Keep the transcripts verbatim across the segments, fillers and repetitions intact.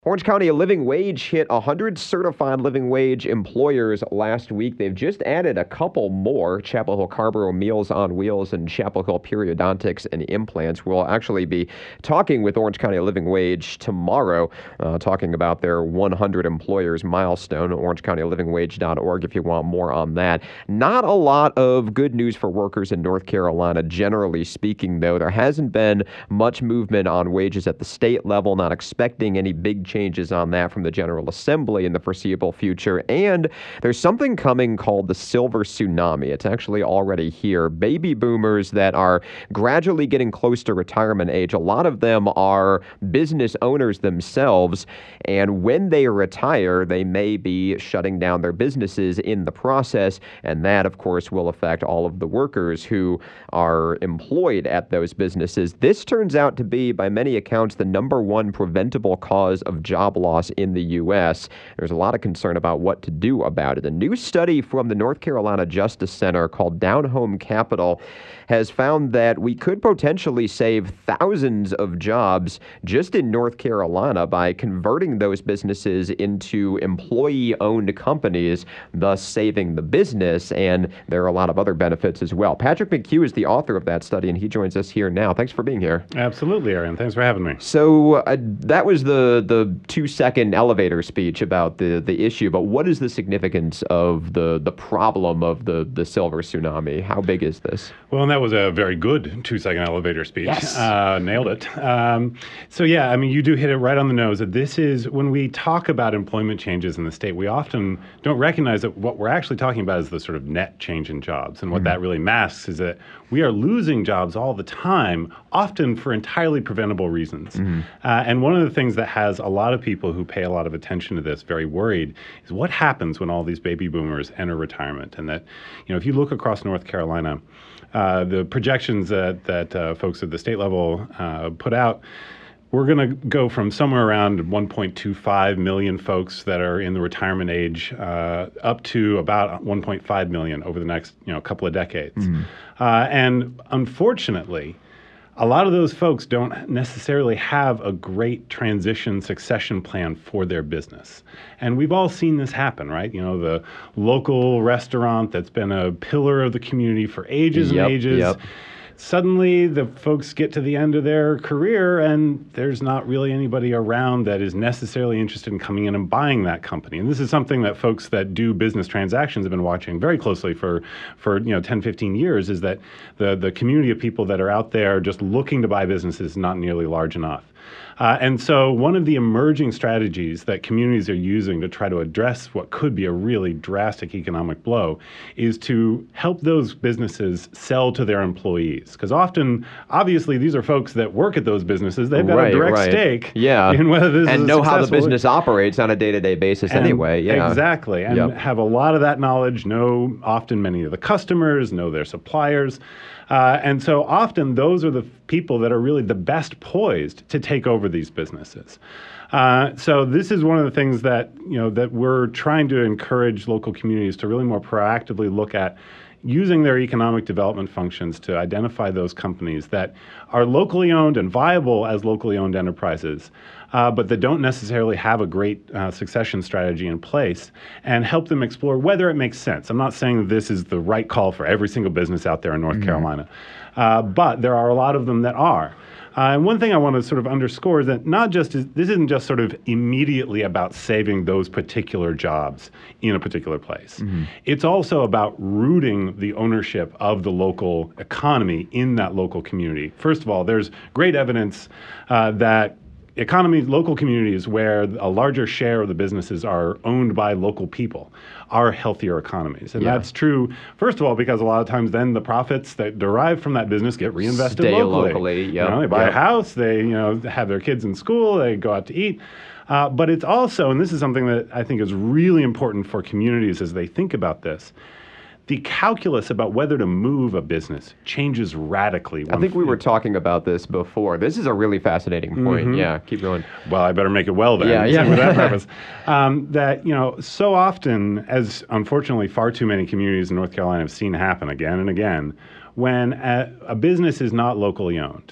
Orange County Living Wage hit one hundred certified living wage employers last week. They've just added a couple more. Chapel Hill Carrboro Meals on Wheels and Chapel Hill Periodontics and Implants will actually be talking with Orange County Living Wage tomorrow, uh, talking about their one hundred employers milestone. orange county living wage dot org if you want more on that. Not a lot of good news for workers in North Carolina, generally speaking, though. There hasn't been much movement on wages at the state level, not expecting any big changes on that from the General Assembly in the foreseeable future. And there's something coming called the Silver Tsunami. It's actually already here. Baby boomers that are gradually getting close to retirement age. A lot of them are business owners themselves. And when they retire, they may be shutting down their businesses in the process. And that, of course, will affect all of the workers who are employed at those businesses. This turns out to be, by many accounts, the number one preventable cause of job loss in the U S. There's a lot of concern about what to do about it. A new study from the North Carolina Justice Center called Down Home Capital has found that we could potentially save thousands of jobs just in North Carolina by converting those businesses into employee-owned companies, thus saving the business, and there are a lot of other benefits as well. Patrick McHugh is the author of that study, and he joins us here now. Thanks for being here. Absolutely, Aaron. Thanks for having me. So uh, that was the the two-second elevator speech about the, the issue, but what is the significance of the, the problem of the, the silver tsunami? How big is this? Well, and that was a very good two-second elevator speech. Yes. Uh, nailed it. Um, so, yeah, I mean, you do hit it right on the nose. That this is, when we talk about employment changes in the state, we often don't recognize that what we're actually talking about is the sort of net change in jobs. And what mm-hmm. that really masks is that we are losing jobs all the time, often for entirely preventable reasons. Mm-hmm. Uh, and one of the things that has a lot of people who pay a lot of attention to this very worried is what happens when all these baby boomers enter retirement. And that, you know, if you look across North Carolina, uh, the projections that, that uh, folks at the state level uh, put out, we're going to go from somewhere around one point two five million folks that are in the retirement age uh, up to about one point five million over the next, you know, couple of decades. Mm-hmm. Uh, and unfortunately, a lot of those folks don't necessarily have a great transition succession plan for their business. And we've all seen this happen, right? You know, the local restaurant that's been a pillar of the community for ages yep, and ages. Yep. Suddenly, the folks get to the end of their career, and there's not really anybody around that is necessarily interested in coming in and buying that company. And this is something that folks that do business transactions have been watching very closely for, for you know, ten, fifteen years, is that the, the community of people that are out there just looking to buy businesses is not nearly large enough. Uh, and so one of the emerging strategies that communities are using to try to address what could be a really drastic economic blow is to help those businesses sell to their employees. Because often, obviously, these are folks that work at those businesses. They've got right, a direct right. stake yeah. in whether this and is know how the successful. business operates on a day-to-day basis and anyway. Yeah. Exactly. And yep. have a lot of that knowledge, know often many of the customers, know their suppliers. Uh, and so often those are the people that are really the best poised to take over these businesses. Uh, so this is one of the things that, you know, that we're trying to encourage local communities to really more proactively look at, using their economic development functions to identify those companies that are locally owned and viable as locally owned enterprises, uh, but that don't necessarily have a great uh, succession strategy in place, and help them explore whether it makes sense. I'm not saying that this is the right call for every single business out there in North mm-hmm. Carolina, uh, but there are a lot of them that are. Uh, and one thing I want to sort of underscore is that not just is, this isn't just sort of immediately about saving those particular jobs in a particular place. Mm-hmm. It's also about rooting the ownership of the local economy in that local community. First of all, there's great evidence uh, that economies, local communities where a larger share of the businesses are owned by local people are healthier economies. And yeah. that's true, first of all, because a lot of times then the profits that derive from that business get reinvested Stay locally. locally yep. You know, they buy yep. a house, they you know have their kids in school, they go out to eat. Uh, but it's also, and this is something that I think is really important for communities as they think about this, the calculus about whether to move a business changes radically. I think we were talking about this before. This is a really fascinating point. Mm-hmm. Yeah, keep going. Well, I better make it well then. Yeah, yeah. For that purpose. Um, that, you know, so often, as unfortunately far too many communities in North Carolina have seen happen again and again, when a, a business is not locally owned,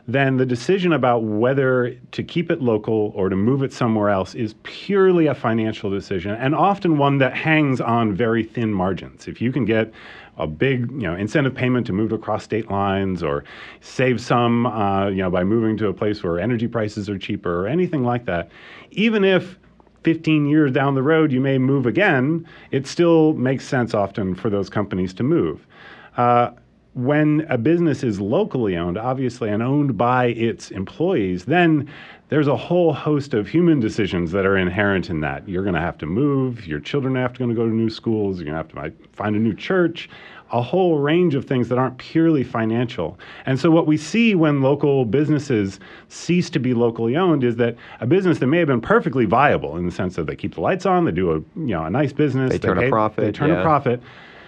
then the decision about whether to keep it local or to move it somewhere else is purely a financial decision, and often one that hangs on very thin margins. If you can get a big, you know, incentive payment to move across state lines, or save some, uh, you know, by moving to a place where energy prices are cheaper, or anything like that, even if fifteen years down the road you may move again, it still makes sense often for those companies to move. Uh, When a business is locally owned, obviously, and owned by its employees, then there's a whole host of human decisions that are inherent in that. You're going to have to move, your children have to go to new schools, you're going to have to like, find a new church, a whole range of things that aren't purely financial. And so what we see when local businesses cease to be locally owned is that a business that may have been perfectly viable in the sense that they keep the lights on, they do a, you know, a nice business, They turn a pay- profit, they turn yeah. a profit.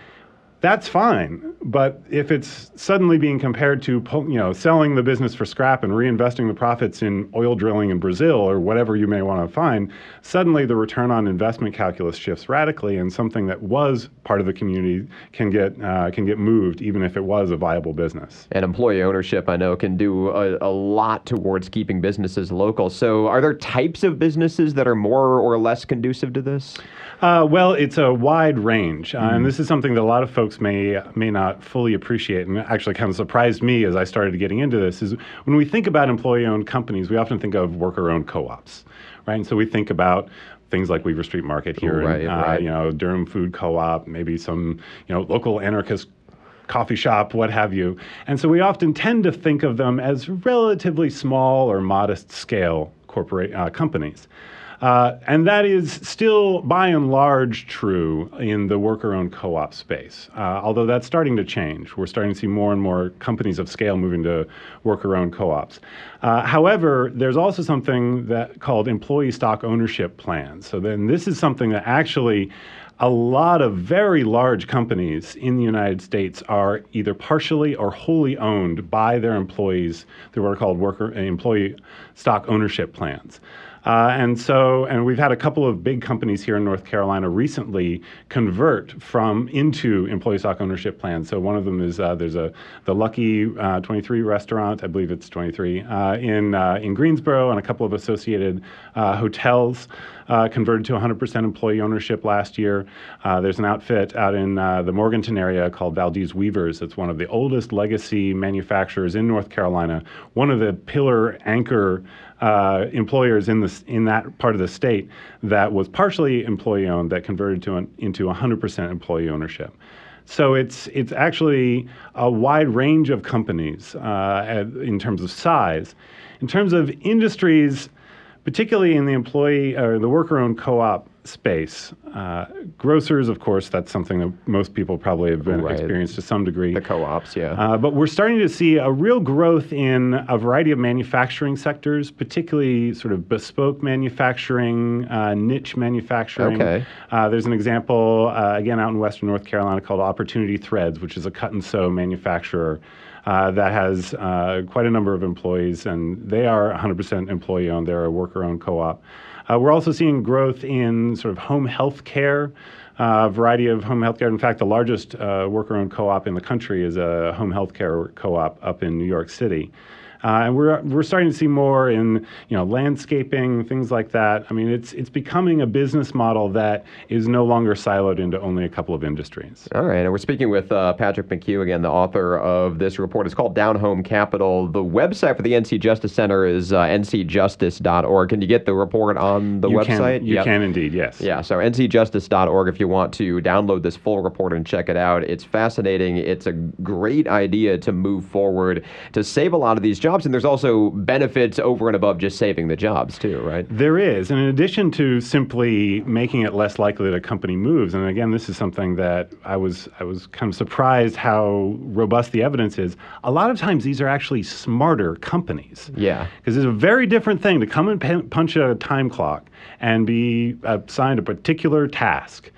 That's fine, but if it's suddenly being compared to, you know, selling the business for scrap and reinvesting the profits in oil drilling in Brazil or whatever you may want to find, suddenly the return on investment calculus shifts radically, and something that was part of the community can get uh, can get moved, even if it was a viable business. And employee ownership, I know, can do a, a lot towards keeping businesses local. So are there types of businesses that are more or less conducive to this? Uh, well, it's a wide range, uh, mm. and this is something that a lot of folks may may not fully appreciate, and actually kind of surprised me as I started getting into this, is when we think about employee-owned companies, we often think of worker-owned co-ops, right? And so we think about things like Weaver Street Market here, right, and, uh, right. you know, Durham Food Co-op, maybe some, you know, local anarchist coffee shop, what have you. And so we often tend to think of them as relatively small or modest scale corporate uh, companies. Uh, and that is still, by and large, true in the worker-owned co-op space, uh, although that's starting to change. We're starting to see more and more companies of scale moving to worker-owned co-ops. Uh, however, there's also something that called employee stock ownership plans. So then this is something that actually a lot of very large companies in the United States are either partially or wholly owned by their employees through what are called worker employee stock ownership plans. Uh, and so, and we've had a couple of big companies here in North Carolina recently convert from into employee stock ownership plans. So one of them is uh, there's a the Lucky uh, twenty-three restaurant, I believe it's twenty-three, uh, in uh, in Greensboro, and a couple of associated uh, hotels uh, converted to one hundred percent employee ownership last year. Uh, there's an outfit out in uh, the Morganton area called Valdez Weavers. It's one of the oldest legacy manufacturers in North Carolina, one of the pillar anchor Uh, employers in this in that part of the state that was partially employee owned that converted to an, into one hundred percent employee ownership. So it's it's actually a wide range of companies uh, in terms of size. In terms of industries, particularly in the employee or the worker-owned co-op space, uh, grocers, of course, that's something that most people probably have been right. experienced to some degree. The co-ops, yeah. Uh, but we're starting to see a real growth in a variety of manufacturing sectors, particularly sort of bespoke manufacturing, uh, niche manufacturing. Okay. Uh, there's an example, uh, again, out in Western North Carolina called Opportunity Threads, which is a cut and sew manufacturer uh, that has uh, quite a number of employees, and they are one hundred percent employee owned. They're a worker-owned co-op. Uh, we're also seeing growth in sort of home health care, a uh, variety of home health care. In fact, the largest uh, worker-owned co-op in the country is a home health care co-op up in New York City. Uh, and we're we're starting to see more in you know landscaping, things like that. I mean, it's it's becoming a business model that is no longer siloed into only a couple of industries. All right, and we're speaking with uh, Patrick McHugh again, the author of this report. It's called Down Home Capital. The website for the N C Justice Center is uh, n c justice dot org. Can you get the report on the you website? Can, you yep. can indeed, yes. Yeah, so n c justice dot org if you want to download this full report and check it out. It's fascinating. It's a great idea to move forward to save a lot of these jobs. Jobs, and there's also benefits over and above just saving the jobs too, right? There is, and in addition to simply making it less likely that a company moves, and again, this is something that I was I was kind of surprised how robust the evidence is. A lot of times, these are actually smarter companies. Yeah, because it's a very different thing to come and p- punch a time clock and be assigned a particular task.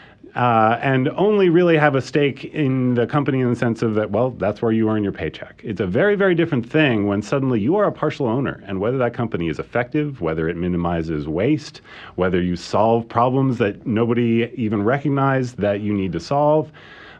Uh, and only really have a stake in the company in the sense of that, well, that's where you earn your paycheck. It's a very, very different thing when suddenly you are a partial owner, and whether that company is effective, whether it minimizes waste, whether you solve problems that nobody even recognized that you need to solve,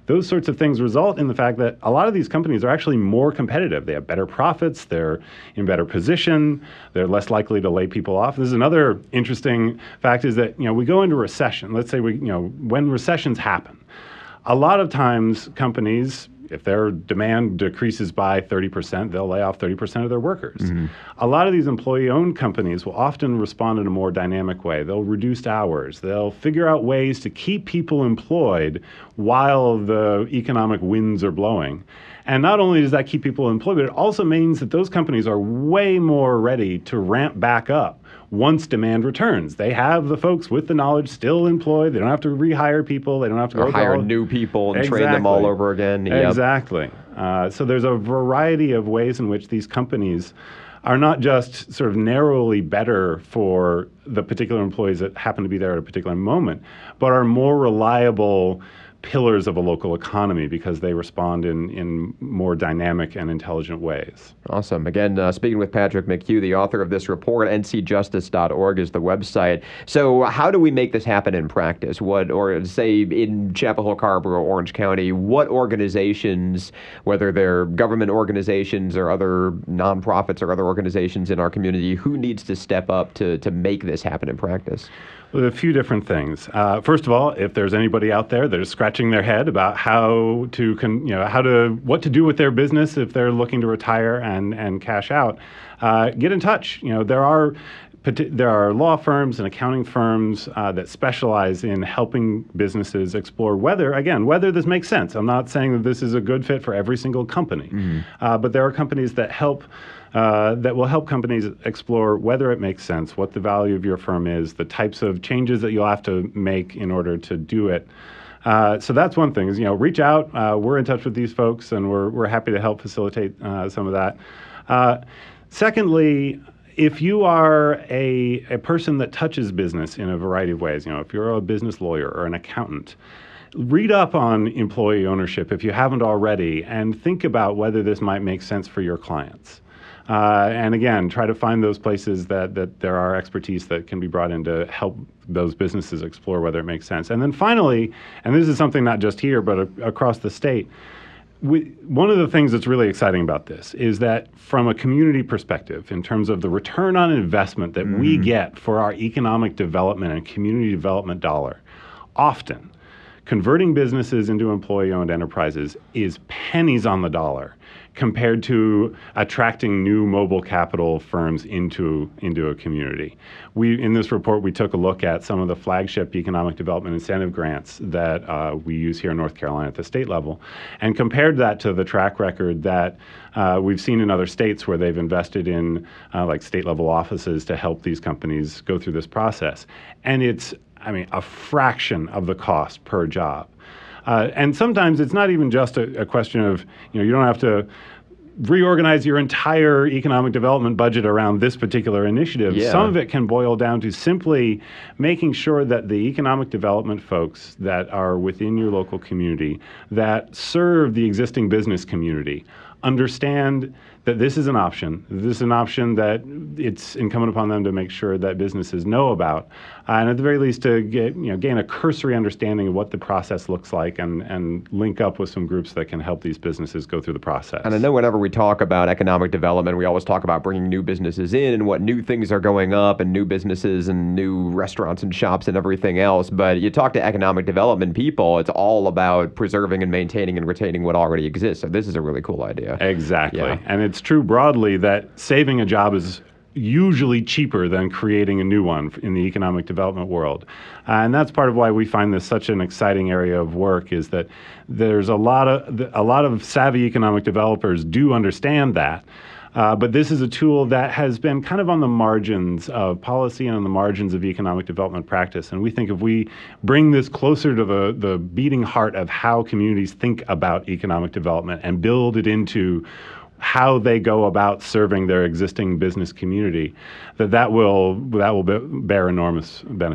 those sorts of things result in the fact that a lot of these companies are actually more competitive. They have better profits, they're in better position, they're less likely to lay people off. This is another interesting fact is that, you know, we go into recession. Let's say we, you know, when recessions happen, a lot of times companies, if their demand decreases by thirty percent, they'll lay off thirty percent of their workers. Mm-hmm. A lot of these employee-owned companies will often respond in a more dynamic way. They'll reduce hours. They'll figure out ways to keep people employed while the economic winds are blowing. And not only does that keep people employed, but it also means that those companies are way more ready to ramp back up once demand returns. They have the folks with the knowledge still employed. They don't have to rehire people. They don't have to or go hire all... new people and exactly. train them all over again. Yep. Exactly. Uh, so there's a variety of ways in which these companies are not just sort of narrowly better for the particular employees that happen to be there at a particular moment, but are more reliable pillars of a local economy because they respond in, in more dynamic and intelligent ways. Awesome. Again, uh, speaking with Patrick McHugh, the author of this report, N C justice dot org is the website. So how do we make this happen in practice? What, or say in Chapel Hill, Carrboro, Orange County, what organizations, whether they're government organizations or other nonprofits or other organizations in our community, who needs to step up to, to make this happen in practice? Well, a few different things. Uh, first of all, if there's anybody out there that is scratching their head about how to, con, you know, how to, what to do with their business if they're looking to retire and and cash out, uh, get in touch. You know, there are there are law firms and accounting firms uh, that specialize in helping businesses explore whether, again, whether this makes sense. I'm not saying that this is a good fit for every single company, mm-hmm. uh, but there are companies that help. Uh, that will help companies explore whether it makes sense, what the value of your firm is, the types of changes that you'll have to make in order to do it. Uh, so that's one thing is, you know, reach out. Uh, we're in touch with these folks, and we're we're happy to help facilitate uh, some of that. Uh, secondly, if you are a, a person that touches business in a variety of ways, you know, if you're a business lawyer or an accountant, read up on employee ownership if you haven't already, and think about whether this might make sense for your clients. Uh, and again, try to find those places that, that there are expertise that can be brought in to help those businesses explore whether it makes sense. And then finally, and this is something not just here, but a, across the state, we, one of the things that's really exciting about this is that from a community perspective, in terms of the return on investment that mm. we get for our economic development and community development dollar, often converting businesses into employee-owned enterprises is pennies on the dollar compared to attracting new mobile capital firms into, into a community. We, in this report, we took a look at some of the flagship economic development incentive grants that uh, we use here in North Carolina at the state level, and compared that to the track record that uh, we've seen in other states where they've invested in uh, like state-level offices to help these companies go through this process. And it's, I mean, a fraction of the cost per job. Uh, and sometimes it's not even just a, a question of, you know, you don't have to reorganize your entire economic development budget around this particular initiative. Yeah. Some of it can boil down to simply making sure that the economic development folks that are within your local community that serve the existing business community understand that this is an option. This is an option that it's incumbent upon them to make sure that businesses know about, uh, and at the very least to get, you know, gain a cursory understanding of what the process looks like, and, and link up with some groups that can help these businesses go through the process. And I know whenever we talk about economic development, we always talk about bringing new businesses in and what new things are going up and new businesses and new restaurants and shops and everything else. But you talk to economic development people, it's all about preserving and maintaining and retaining what already exists. So this is a really cool idea. Exactly. Yeah. And it's true broadly that saving a job is usually cheaper than creating a new one in the economic development world. Uh, and that's part of why we find this such an exciting area of work, is that there's a lot of a lot of savvy economic developers do understand that. Uh, but this is a tool that has been kind of on the margins of policy and on the margins of economic development practice. And we think if we bring this closer to the, the beating heart of how communities think about economic development and build it into how they go about serving their existing business community, that that will, that will be, bear enormous benefit.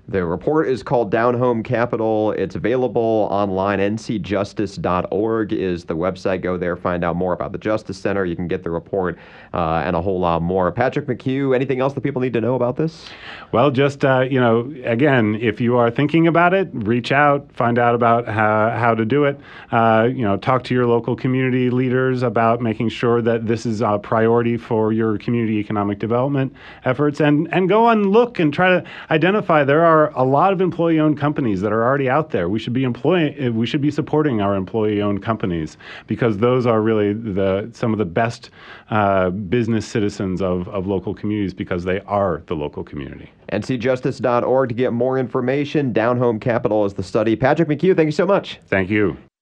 The report is called Down Home Capital. It's available online. N C justice dot org is the website. Go there, find out more about the Justice Center. You can get the report uh, and a whole lot more. Patrick McHugh, anything else that people need to know about this? Well, just, uh, you know, again, if you are thinking about it, reach out, find out about how, how to do it. Uh, you know, talk to your local community leaders about making sure that this is a priority for your community economic development efforts, and, and go and look and try to identify. There are a lot of employee-owned companies that are already out there. We should be employ- we should be supporting our employee-owned companies, because those are really the some of the best uh, business citizens of, of local communities, because they are the local community. N C justice dot org to get more information. Down Home Capital is the study. Patrick McHugh, thank you so much. Thank you.